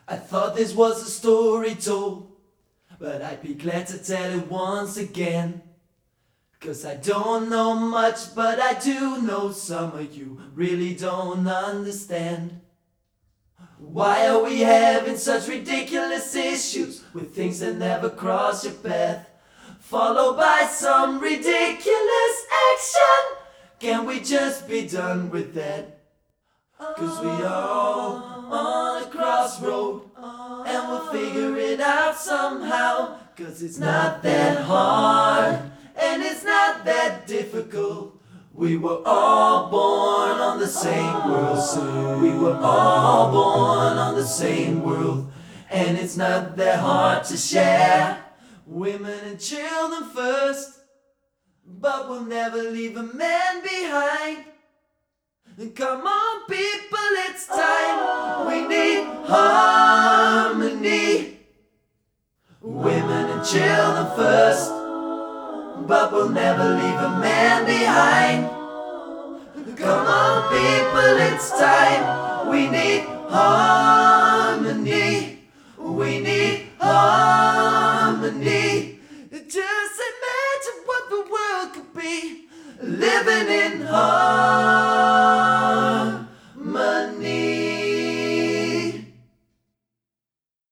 I thought this was a story told, but I'd be glad to tell it once again. 'Cause I don't know much, but I do know some of you really don't understand. Why are we having such ridiculous issues with things that never cross your path, followed by some ridiculous action? Can we just be done with that? 'Cause we are all on a crossroad, and we'll figure it out somehow. 'Cause it's not that hard, and it's not that difficult. We were all born on the same world, so we were all born on the same world. And it's not that hard to share women and children first, but we'll never leave a man behind. Come on people, it's time. We need harmony. Women and children first, but we'll never leave a man behind. Come on people, it's time. We need harmony. We need harmony. Just imagine what the world could be living in harmony.